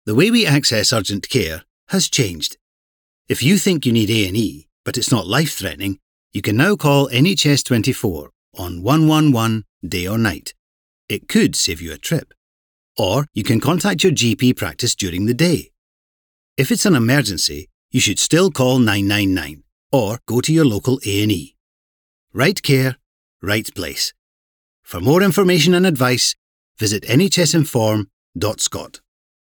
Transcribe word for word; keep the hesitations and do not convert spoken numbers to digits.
The way we access urgent care has changed. If you think you need A and E, but it's not life-threatening, you can now call N H S twenty-four on one one one day or night. It could save you a trip. Or you can contact your G P practice during the day. If it's an emergency, you should still call nine nine nine or go to your local A and E. Right care, right place. For more information and advice, visit n h s inform dot scot.